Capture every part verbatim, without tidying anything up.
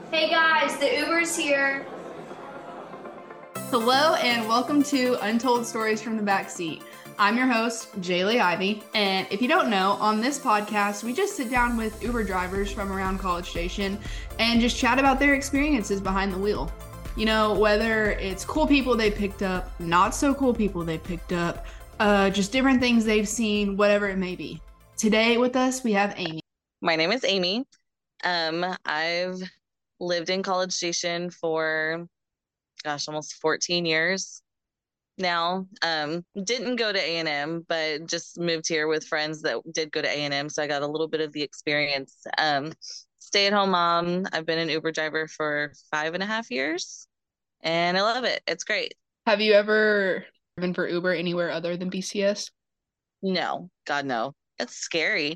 Hey guys, the Uber's here. Hello and welcome to Untold Stories from the Backseat. I'm your host, Jaylee Ivy, and if you don't know, on this podcast, we just sit down with Uber drivers from around College Station and just chat about their experiences behind the wheel. You know, whether it's cool people they picked up, not so cool people they picked up, uh, just different things they've seen, whatever it may be. Today with us, we have Amy. My name is Amy. Um, I've lived in College Station for, gosh, almost fourteen years now. Um, didn't go to A and M, but just moved here with friends that did go to A and M, so I got a little bit of the experience. Um, stay-at-home mom. I've been an Uber driver for five and a half years, and I love it. It's great. Have you ever driven for Uber anywhere other than B C S? No, God, no. It's scary.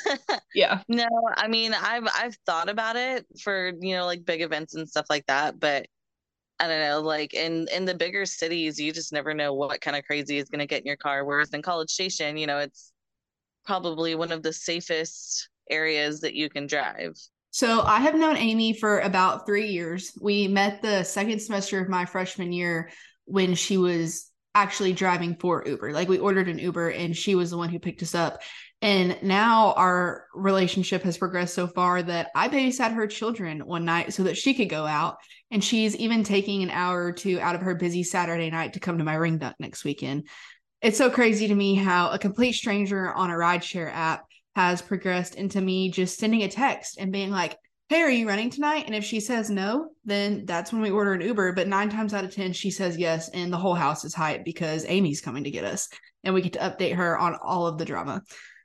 Yeah. No, I mean, I've I've thought about it for, you know, like big events and stuff like that, but I don't know, like in in the bigger cities, you just never know what kind of crazy is going to get in your car. Whereas in College Station, you know, it's probably one of the safest areas that you can drive. So I have known Amy for about three years. We met the second semester of my freshman year when she was actually driving for Uber. Like we ordered an Uber and she was the one who picked us up. And now our relationship has progressed so far that I babysat her children one night so that she could go out. And she's even taking an hour or two out of her busy Saturday night to come to my ring duck next weekend. It's so crazy to me how a complete stranger on a rideshare app has progressed into me just sending a text and being like, hey, are you running tonight? And if she says no, then that's when we order an Uber. But nine times out of ten, she says yes. And the whole house is hyped because Amy's coming to get us. And we get to update her on all of the drama.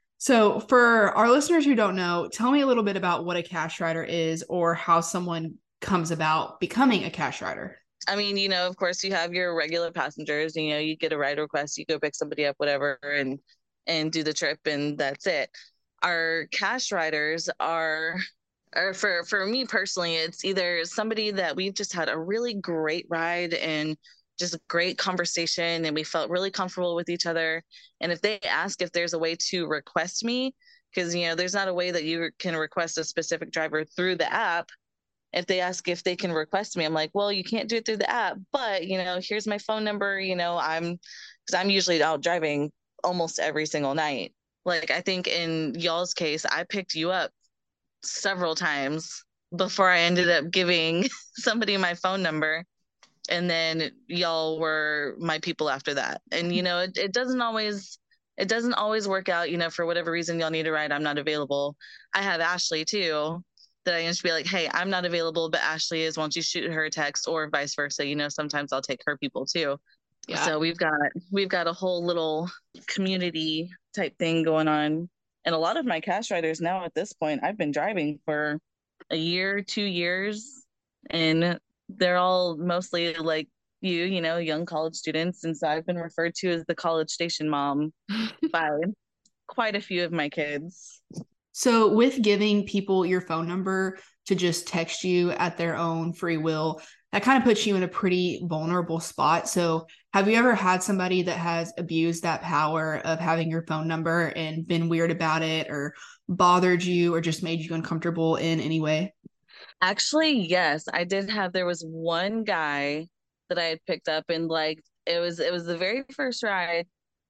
So for our listeners who don't know, tell me a little bit about what a cash rider is or how someone comes about becoming a cash rider. I mean, you know, of course, you have your regular passengers. You know, you get a ride request, you go pick somebody up, whatever, and and do the trip, and that's it. Our cash riders are, or for for me personally, it's either somebody that we've just had a really great ride and just a great conversation, and we felt really comfortable with each other. And if they ask if there's a way to request me, because you know, there's not a way that you can request a specific driver through the app. If they ask if they can request me, I'm like, well, you can't do it through the app, but you know, here's my phone number. You know, I'm because I'm usually out driving almost every single night. Like I think in y'all's case, I picked you up several times before I ended up giving somebody my phone number. And then y'all were my people after that. And you know, it, it doesn't always it doesn't always work out, you know, for whatever reason y'all need a ride, I'm not available. I have Ashley too, that I used to be like, hey, I'm not available, but Ashley is, won't you shoot her a text or vice versa? You know, sometimes I'll take her people too. Yeah. So we've got we've got a whole little community type thing going on. And a lot of my cash riders now at this point, I've been driving for a year, two years, and they're all mostly like you, you know, young college students. And so I've been referred to as the College Station mom by quite a few of my kids. So, with giving people your phone number to just text you at their own free will, that kind of puts you in a pretty vulnerable spot. So, have you ever had somebody that has abused that power of having your phone number and been weird about it or bothered you or just made you uncomfortable in any way? Actually, yes, I did have, there was one guy that I had picked up, and like it was it was the very first ride,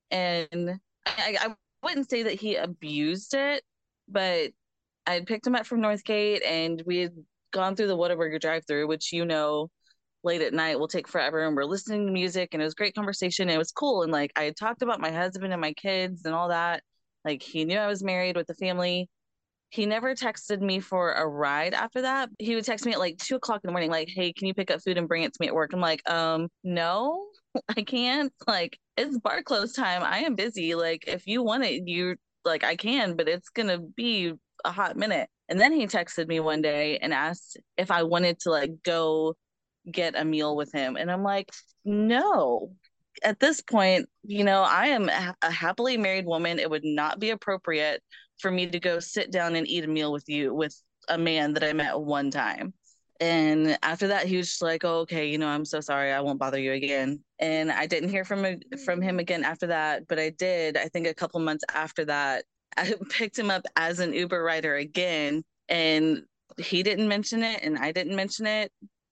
and I, I wouldn't say that he abused it, but I had picked him up from Northgate, and we had gone through the Whataburger drive-through, which you know, late at night will take forever, and we're listening to music, and it was great conversation. And it was cool, and like I had talked about my husband and my kids and all that. Like he knew I was married with a family. He never texted me for a ride after that. He would text me at like two o'clock in the morning, like, hey, can you pick up food and bring it to me at work? I'm like, um, no, I can't. Like, it's bar close time. I am busy. Like, if you want it, you like, I can, but it's gonna be a hot minute. And then he texted me one day and asked if I wanted to like go get a meal with him. And I'm like, no. At this point, you know, I am a happily married woman. It would not be appropriate for me to go sit down and eat a meal with you with a man that I met one time. And after that, he was just like, oh, okay, you know, I'm so sorry. I won't bother you again. And I didn't hear from from him again after that. But I did, I think a couple months after that, I picked him up as an Uber rider again. And he didn't mention it and I didn't mention it,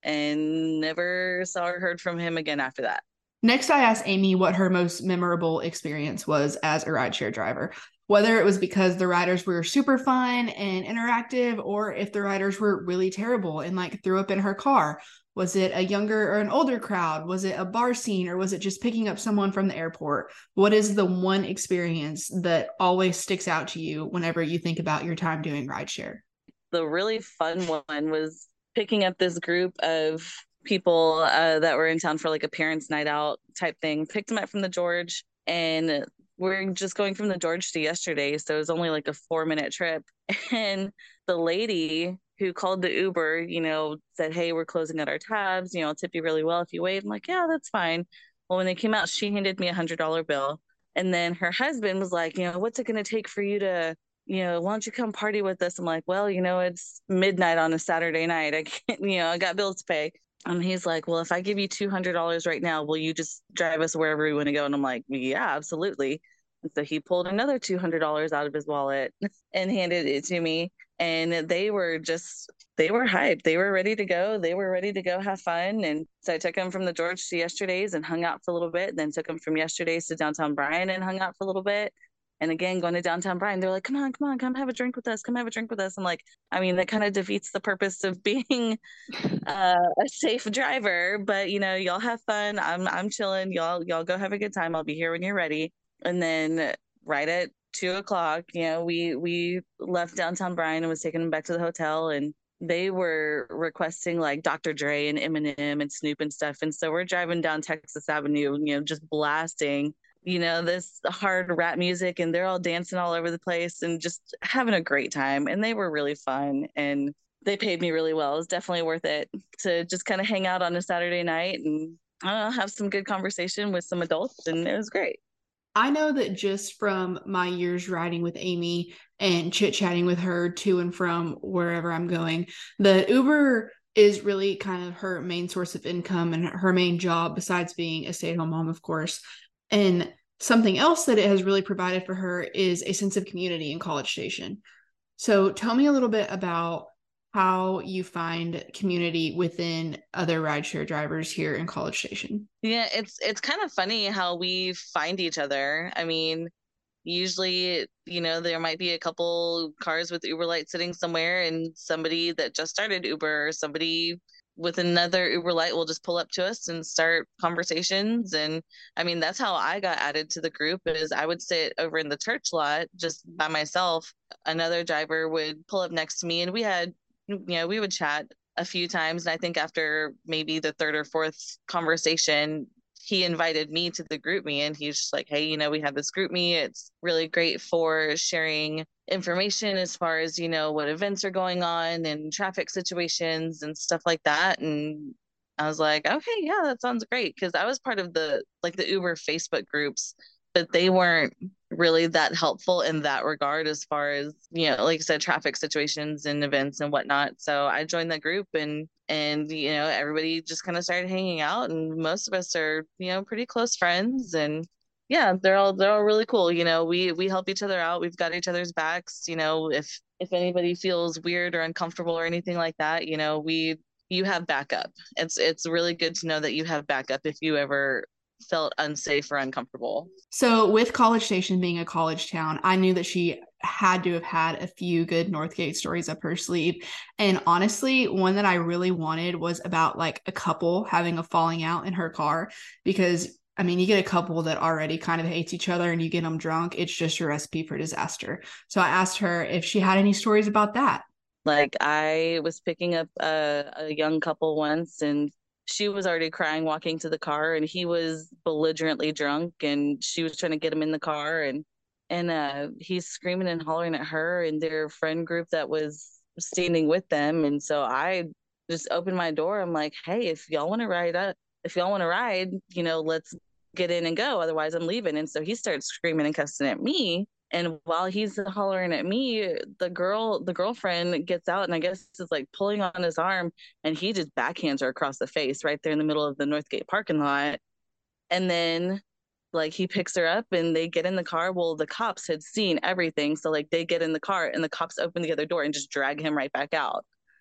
and never saw or heard from him again after that. Next, I asked Amy what her most memorable experience was as a rideshare driver, whether it was because the riders were super fun and interactive, or if the riders were really terrible and like threw up in her car. Was it a younger or an older crowd? Was it a bar scene, or was it just picking up someone from the airport? What is the one experience that always sticks out to you whenever you think about your time doing rideshare? The really fun one was picking up this group of people uh, that were in town for like a parents' night out type thing. Picked them up from the George, and we're just going from the George to yesterday, so it was only like a four minute trip. And the lady who called the Uber, you know, said, "Hey, we're closing out our tabs. You know, I'll tip you really well if you wait." I'm like, "Yeah, that's fine." Well, when they came out, she handed me a hundred dollar bill, and then her husband was like, "You know, what's it going to take for you to, you know, why don't you come party with us?" I'm like, "Well, you know, it's midnight on a Saturday night. I can't, you know, I got bills to pay." And he's like, "Well, if I give you two hundred dollars right now, will you just drive us wherever we want to go?" And I'm like, "Yeah, absolutely." And so he pulled another two hundred dollars out of his wallet and handed it to me. And they were just, they were hyped. They were ready to go. They were ready to go have fun. And so I took them from the George to yesterday's and hung out for a little bit. And then took them from yesterday's to downtown Bryan and hung out for a little bit. And again, going to downtown Bryan, they're like, "Come on, come on, come have a drink with us. Come have a drink with us." I'm like, I mean, that kind of defeats the purpose of being uh, a safe driver, but you know, y'all have fun. I'm I'm chilling. Y'all y'all go have a good time. I'll be here when you're ready. And then right at two o'clock, you know, we we left downtown Bryan and was taking them back to the hotel, and they were requesting like Doctor Dre and Eminem and Snoop and stuff. And so we're driving down Texas Avenue, you know, just blasting, you know, this hard rap music, and they're all dancing all over the place and just having a great time. And they were really fun, and they paid me really well. It was definitely worth it to just kind of hang out on a Saturday night and I don't know, have some good conversation with some adults, and it was great. I know that just from my years riding with Amy and chit chatting with her to and from wherever I'm going, the Uber is really kind of her main source of income and her main job, besides being a stay at home mom, of course. And something else that it has really provided for her is a sense of community in College Station. So tell me a little bit about how you find community within other rideshare drivers here in College Station. Yeah, it's it's kind of funny how we find each other. I mean, usually, you know, there might be a couple cars with Uber Light sitting somewhere, and somebody that just started Uber or somebody with another Uber Light will just pull up to us and start conversations. And I mean, that's how I got added to the group, is I would sit over in the church lot just by myself. Another driver would pull up next to me, and we had, you know, we would chat a few times. And I think after maybe the third or fourth conversation, he invited me to the group me, and he's just like, "Hey, you know, we have this group me. It's really great for sharing information as far as, you know, what events are going on and traffic situations and stuff like that." And I was like, "Okay, yeah, that sounds great." Because I was part of the like the Uber Facebook groups, but they weren't really that helpful in that regard as far as, you know, like I said, traffic situations and events and whatnot. So I joined that group, and and you know, everybody just kind of started hanging out, and most of us are, you know, pretty close friends. And yeah, they're all they're all really cool. You know, we we help each other out. We've got each other's backs. You know, if if anybody feels weird or uncomfortable or anything like that, you know, we you have backup. It's it's really good to know that you have backup if you ever felt unsafe or uncomfortable. So, with College Station being a college town, I knew that she had to have had a few good Northgate stories up her sleeve. And honestly, one that I really wanted was about like a couple having a falling out in her car, because I mean, you get a couple that already kind of hates each other and you get them drunk, it's just a recipe for disaster. So I asked her if she had any stories about that. Like, I was picking up a, a young couple once, and she was already crying walking to the car, and he was belligerently drunk, and she was trying to get him in the car, and and uh he's screaming and hollering at her and their friend group that was standing with them. And so I just opened my door. I'm like, "Hey, if y'all want to ride up, if y'all want to ride, you know, let's get in and go. Otherwise, I'm leaving." And so he starts screaming and cussing at me. And while he's hollering at me, the girl, the girlfriend gets out and I guess is like pulling on his arm, and he just backhands her across the face right there in the middle of the Northgate parking lot. And then like he picks her up and they get in the car. Well, the cops had seen everything. So like they get in the car and the cops open the other door and just drag him right back out.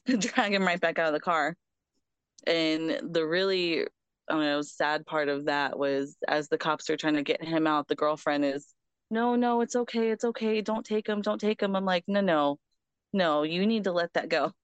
drag him right back out of the car. And the really, I don't know, sad part of that was as the cops are trying to get him out, the girlfriend is, no, no, it's okay. It's okay. Don't take him. Don't take him. I'm like, no, no, no, you need to let that go.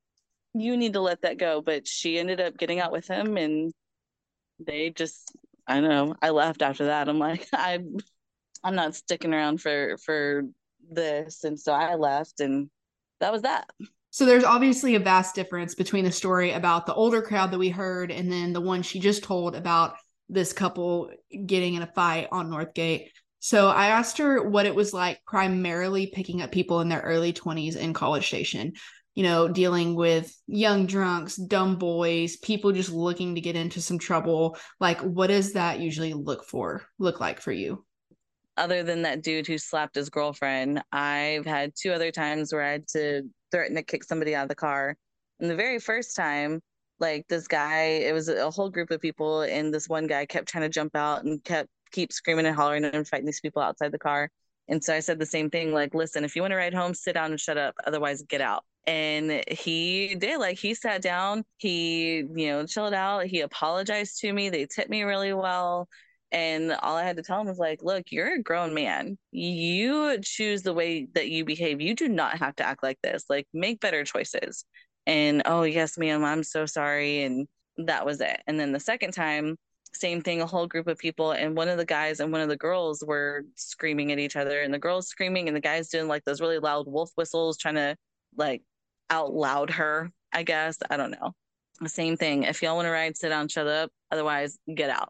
You need to let that go. But she ended up getting out with him, and they just, I don't know. I left after that. I'm like, I'm, I'm not sticking around for, for this. And so I left, and that was that. So there's obviously a vast difference between the story about the older crowd that we heard and then the one she just told about this couple getting in a fight on Northgate. So I asked her what it was like primarily picking up people in their early twenties in College Station, you know, dealing with young drunks, dumb boys, people just looking to get into some trouble. Like, what does that usually look for, look like for you? Other than that dude who slapped his girlfriend, I've had two other times where I had to threaten to kick somebody out of the car. And the very first time, like this guy, it was a whole group of people, and this one guy kept trying to jump out and kept keep screaming and hollering and fighting these people outside the car. And so I said the same thing, like, listen, if you want to ride home, sit down and shut up. Otherwise, get out. And he did. Like, he sat down, he, you know, chilled out. He apologized to me. They tipped me really well. And all I had to tell him was like, look, you're a grown man. You choose the way that you behave. You do not have to act like this. Like, make better choices. And, oh, yes, ma'am, I'm so sorry. And that was it. And then the second time, same thing, a whole group of people. And one of the guys and one of the girls were screaming at each other. And the girls screaming and the guys doing like those really loud wolf whistles, trying to like out loud her, I guess. I don't know. The same thing. If y'all want to ride, sit down, shut up. Otherwise, get out.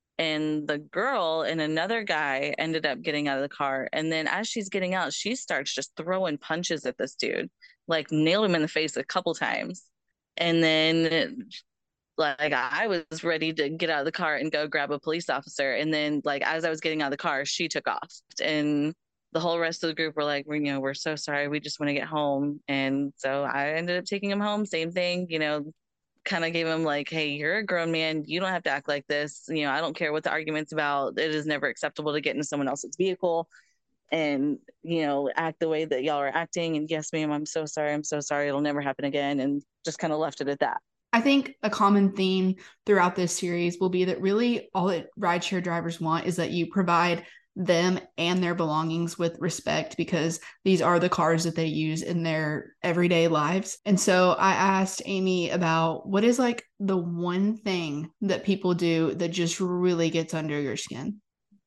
And the girl and another guy ended up getting out of the car. And then as she's getting out, she starts just throwing punches at this dude, like nail him in the face a couple times. And then like I was ready to get out of the car and go grab a police officer. And then like as I was getting out of the car, she took off. And the whole rest of the group were like, you know, we're so sorry. We just want to get home. And so I ended up taking him home. Same thing, you know, kind of gave him like, hey, you're a grown man. You don't have to act like this. You know, I don't care what the argument's about. It is never acceptable to get into someone else's vehicle and, you know, act the way that y'all are acting. And yes, ma'am, I'm so sorry. I'm so sorry. It'll never happen again. And just kind of left it at that. I think a common theme throughout this series will be that really all that rideshare drivers want is that you provide them and their belongings with respect, because these are the cars that they use in their everyday lives. And so I asked Amy about what is like the one thing that people do that just really gets under your skin.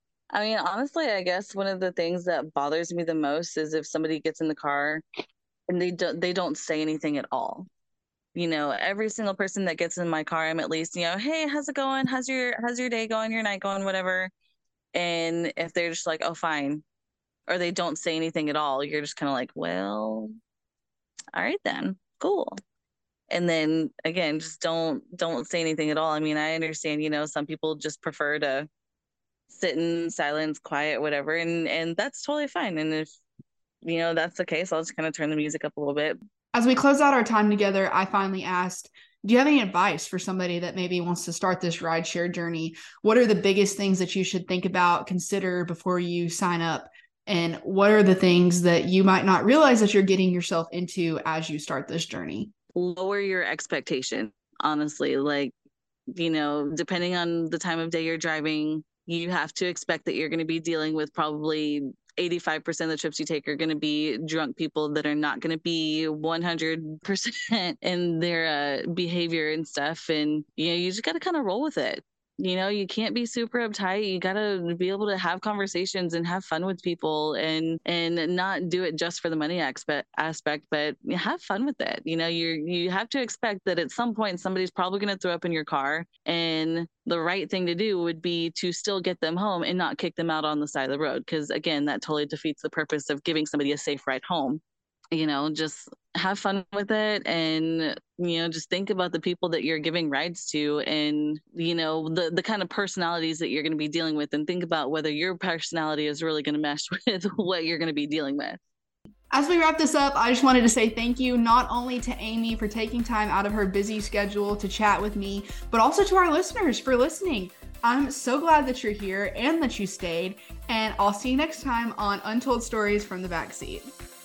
I mean, honestly, I guess one of the things that bothers me the most is if somebody gets in the car and they don't they don't say anything at all. You know, every single person that gets in my car, I'm at least, you know, hey, how's it going? How's your how's your day going? Your night going? Whatever. And if they're just like, oh, fine, or they don't say anything at all, you're just kind of like, well, all right, then, cool. And then again, just don't don't say anything at all. I mean, I understand, you know, some people just prefer to sit in silence, quiet, whatever. And, and that's totally fine. And if, you know, that's the case, I'll just kind of turn the music up a little bit. As we close out our time together, I finally asked, do you have any advice for somebody that maybe wants to start this rideshare journey? What are the biggest things that you should think about, consider before you sign up? And what are the things that you might not realize that you're getting yourself into as you start this journey? Lower your expectation, honestly. Like, you know, depending on the time of day you're driving, you have to expect that you're going to be dealing with probably eighty-five percent of the trips you take are going to be drunk people that are not going to be one hundred percent in their uh, behavior and stuff. And, you know, you just got to kind of roll with it. You know, you can't be super uptight. You got to be able to have conversations and have fun with people and and not do it just for the money aspect, aspect but have fun with it. You know, you you have to expect that at some point somebody's probably going to throw up in your car. And the right thing to do would be to still get them home and not kick them out on the side of the road. Because, again, that totally defeats the purpose of giving somebody a safe ride home. You know, just have fun with it and, you know, just think about the people that you're giving rides to and, you know, the, the kind of personalities that you're going to be dealing with, and think about whether your personality is really going to mesh with what you're going to be dealing with. As we wrap this up, I just wanted to say thank you not only to Amy for taking time out of her busy schedule to chat with me, but also to our listeners for listening. I'm so glad that you're here and that you stayed, and I'll see you next time on Untold Stories from the Backseat.